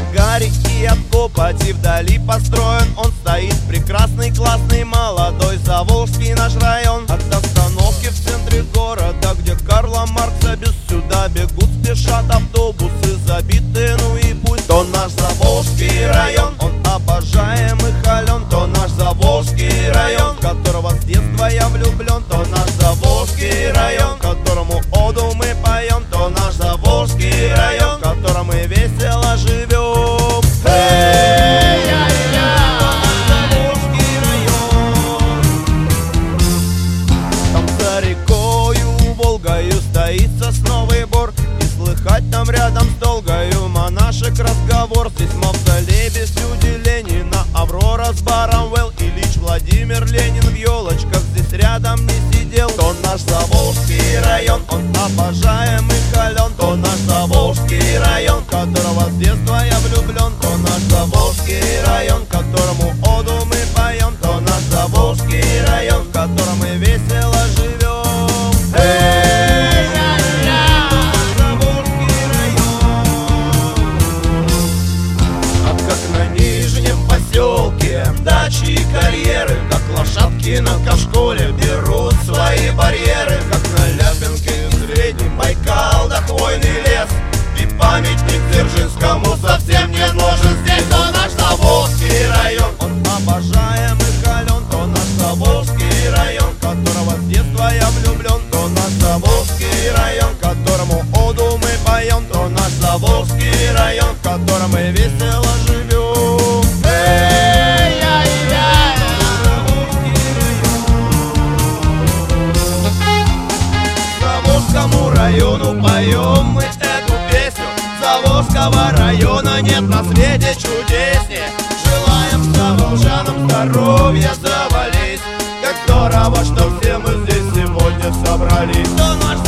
гари и от копоти вдали построен. Он стоит прекрасный, классный, молодой Заволжский наш район. От остановки в центре города, где Карла Маркса без, сюда бегут, спешат автобусы забитые, ну и пусть. То наш Заволжский район, он обожаемый холен. То наш Заволжский район, в которого с детства я влюблен. То наш Заволжский район, которому оду мы поем. То наш Заволжский район, в котором мы весело живем. Заволжский район. Там за рекою Волгою стоит сосновый бор, и слыхать там рядом с Долгою монашек разговор. Здесь мавзолей без люди Ленина, Аврора с баром Вэл, Ильич Владимир Ленин в елочках здесь рядом не сидел. То наш Заволжский район, он обожаемый холен. То наш Заволжский район, в которого с детства я влюблен. То наш Заволжский район, которому оду мы поем. То наш Заволжский район, в котором мы весело живем. Заволжский район. А как на Нижнем поселке дачи и карьеры, как лошадки на Кашколе берут свои барьеры, как на Ляпинке Средний Байкал да хвойный лес, и памятник Дзержинскому совсем не нужен здесь. То наш Заволжский район, он обожаемый холен. То наш Заволжский район, в которого с детства я влюблен. То наш Заволжский район, которому оду мы поем. То наш Заволжский район, в котором мы весело живем. Заволжскому району поем мы эту песню. Заволжского района нет на свете чудеснее. Желаем заволжанам здоровья завались. Как здорово, что все мы здесь сегодня собрались. То наш